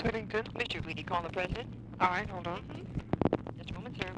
Whittington. Mr. Weedy, call the president. All right, hold on. Just a moment, sir.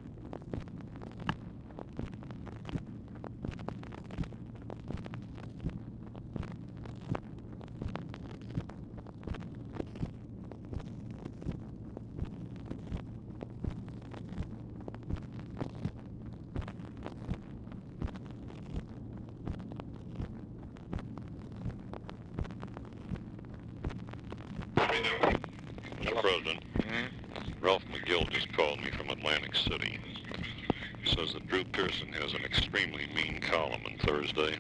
Mr. President, Ralph McGill just called me from Atlantic City. Says that Drew Pearson has an extremely mean column on Thursday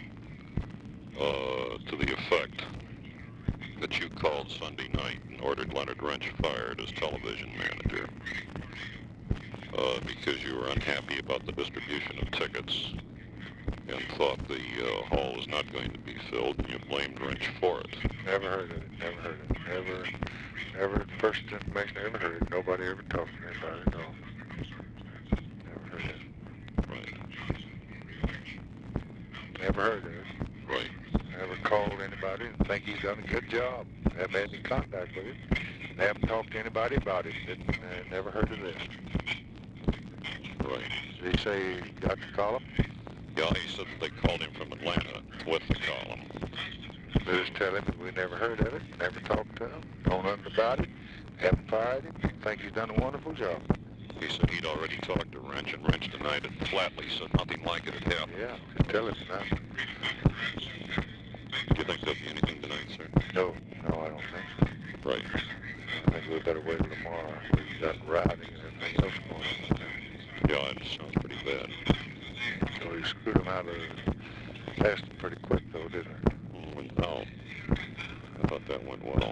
to the effect that you called Sunday night and ordered Leonard Wrench fired as television manager because you were unhappy about the distribution of tickets and thought the hall was not going to be filled, and you blamed Wrench for it. Never heard of it. Never heard of it. Never. First information I ever heard. Nobody ever talked to me about it. No. Never heard of it. Right. Never heard of it. Right. Never called anybody and think he's done a good job. Haven't had any contact with him. Haven't talked to anybody about it. Never heard of this. Right. Did he say he got the column? Yeah, he said that they called him from Atlanta with the column. They just tell him that we never heard of it, never talked to him, know nothing about it, haven't fired him, think he's done a wonderful job. He said he'd already talked to Wrench, and Wrench denied it flatly, said nothing like it had happened. Yeah, just tell him that. Do you think there'll be anything tonight, sir? No, I don't think so. Right. I think we better wait till tomorrow. We've got rioting and everything else going on. Yeah, it sounds pretty bad. So he screwed him out of lasting pretty quick, though, didn't he? No. I thought that went well.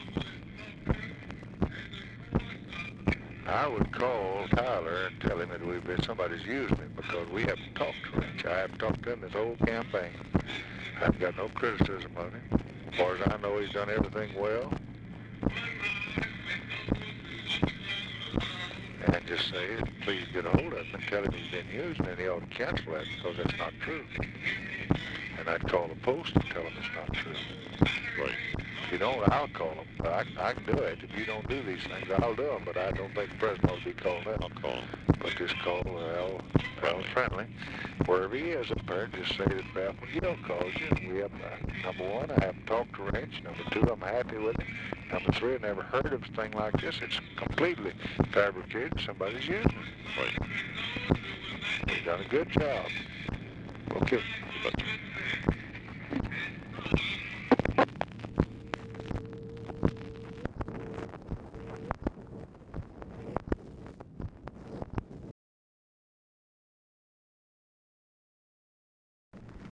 I would call Tyler and tell him that somebody's using him because we haven't talked to Wrench. I haven't talked to him this whole campaign. I haven't got no criticism of him. As far as I know, he's done everything well. And just say, please get a hold of him and tell him he's been used, and he ought to cancel that because that's not true. And I'd call the Post and tell him it's not true. Right. If you don't, I'll call him. But I can do it. If you don't do these things, I'll do them. But I don't think the president ought to be called up. I'll call him. But just call Al Friendly. Wherever he is up there, just say that Ralph McGill calls you. And we have, number one, I haven't talked to Wrench. Number two, I'm happy with him. Number three, I never heard of a thing like this. It's completely fabricated. Somebody's using it. Right. He's done a good job. Okay. But